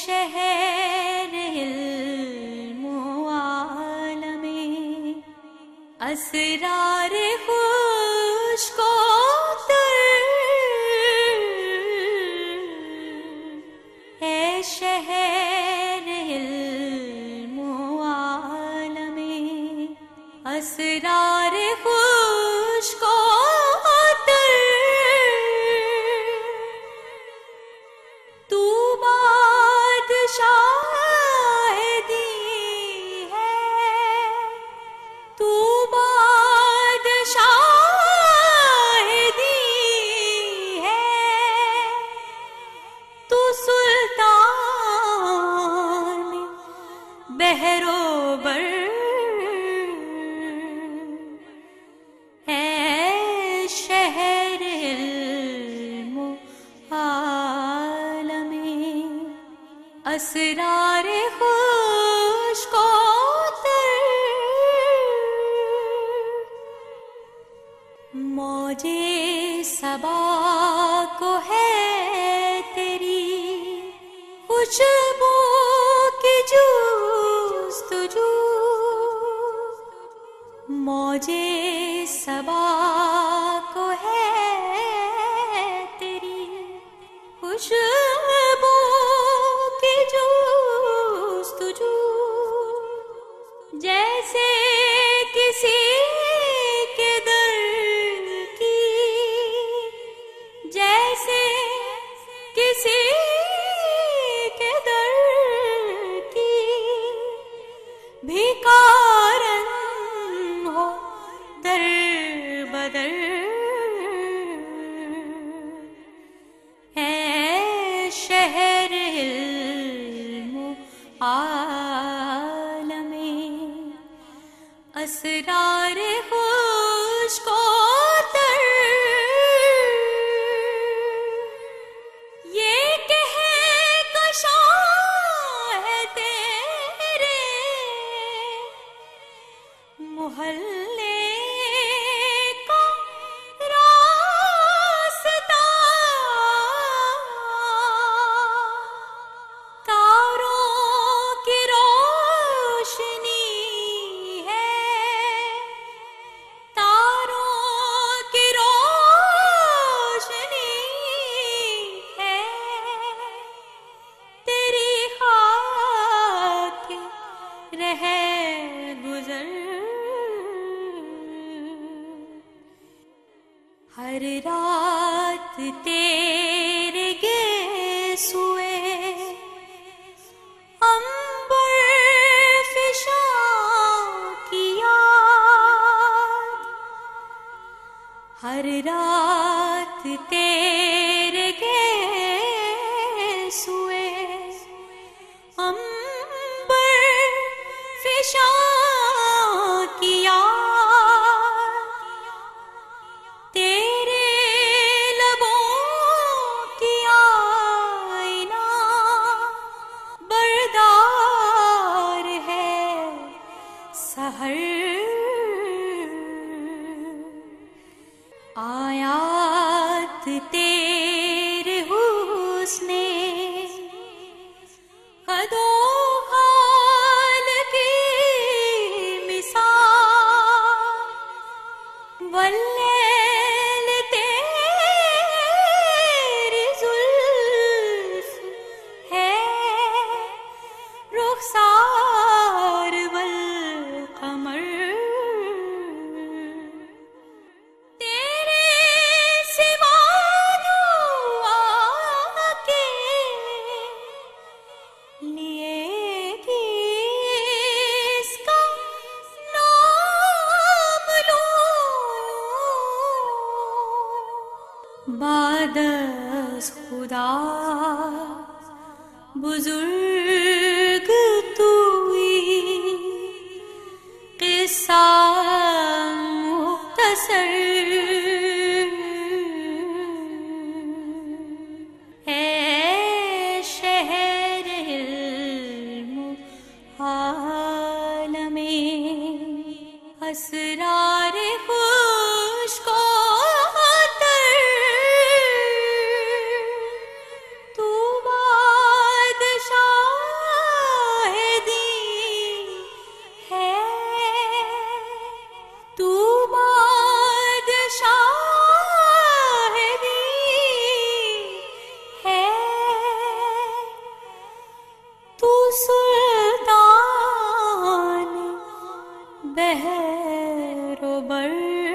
شہر علم و عالم اسرار خشک و تر، اے شہر علم و عالم اسرار خشک و تر، تو بادشاہ دی ہے، تو بادشاہ دی ہے، تو سلطان بحر و بر، ہے شہر علم و عالم اسرار خشک و تر، موج صبا کو ہے تیری خوشبو کی جستجو، موج صبا کو ہے تیری خوشبو کی جستجو، جیسے کسی کے در کی، جیسے کسی کے در کی بھیکارن ہو در بدر، ہے شہر علم و عالم اسرار خشک و تر، یہ کہکشاں ہے تیرے محلے کا راستہ، تاروں کی روشنی ہے، تاروں کی روشنی ہے، تیری خاک رہ گزر، ہر رات تیرے گیسوئے عنبر فشاں کی یاد، ہر رات تیرے گیسوئے عنبر فشاں کی یاد، تیرے لبوں کی آئینہ بردار ہے سحر، آیات تیرے حسن قد و خال کی مثال، واللیل تیری زلف ہے رخسار والقمر، تیرے سوا دعا کے لیے گی اس کا نام لوں، بعد از خدا بزرگ توئی، قصہ مختصر ہے شہر علم و عالم اسرار خشک و تر، تو بادشاہ بحر و بر